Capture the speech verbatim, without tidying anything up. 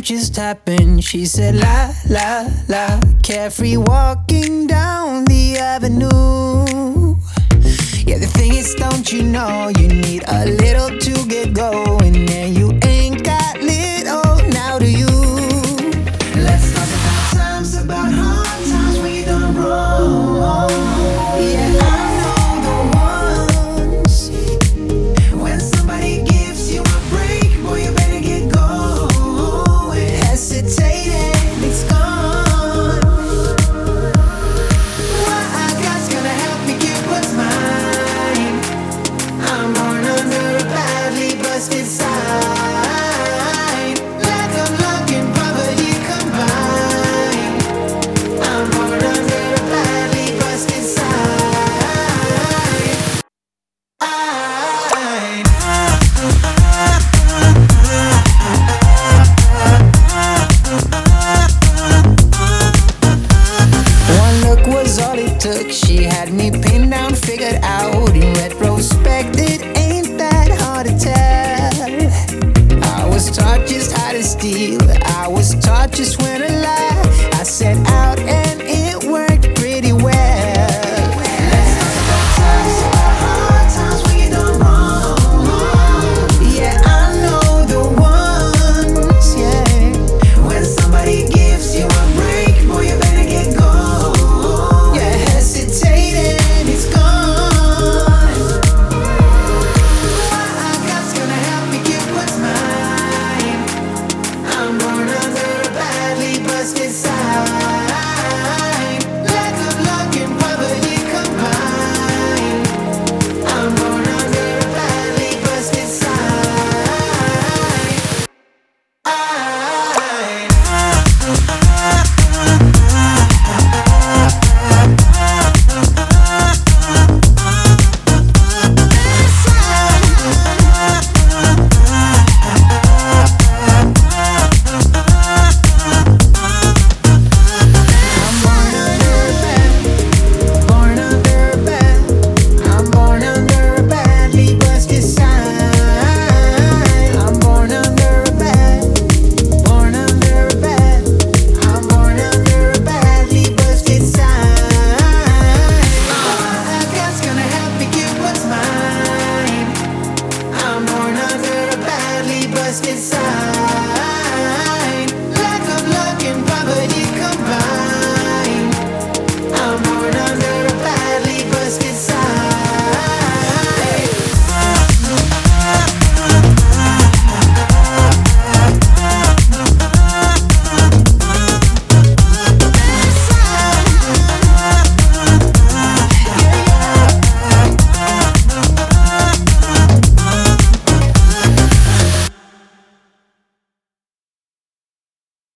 just happened. She said la la la, carefree walking down the avenue. Yeah, the thing is, don't you know, you need a little to get going, and you ain't got little, now do you? Let's talk about times, about hard times when you done wrong. Yeah, I know the ones. When somebody gives you a break, boy, you better get going. Hesitating, it's gone. What I got's gonna help me get what's mine. I'm born under a badly busted sign. Lack of luck and poverty combined. I'm born under a badly busted sign. One look was all it took. She had me pinned